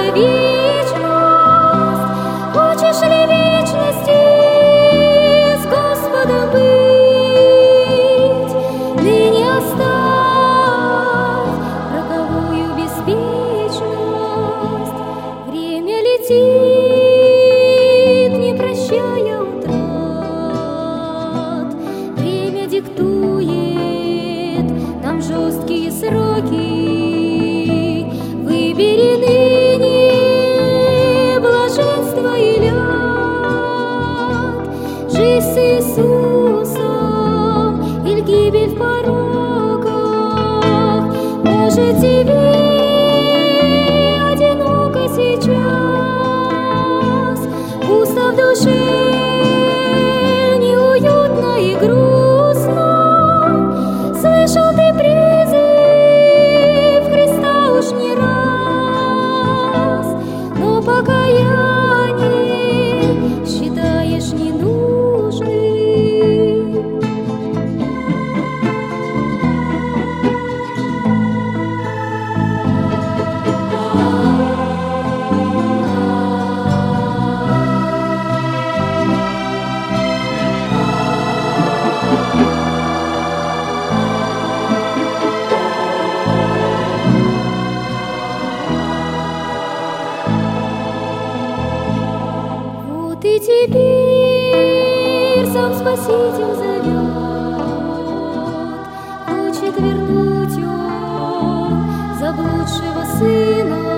ли вечность? Хочешь ли вечности с Господом быть? Ныне оставь роковую беспечность. Время летит, не прощая утрат. Время диктует нам жесткие сроки. Выбери ныне блаженство или ад, жизнь с Иисусом или гибель в пороках. Может, тебе одиноко сейчас, пусто в душе, неуютно и грустно. Слышал ты призыв Христа уж не раз, но покаяние считаешь ненужным. Вот и теперь сам Спаситель зовет, хочет вернуть он заблудшего сына.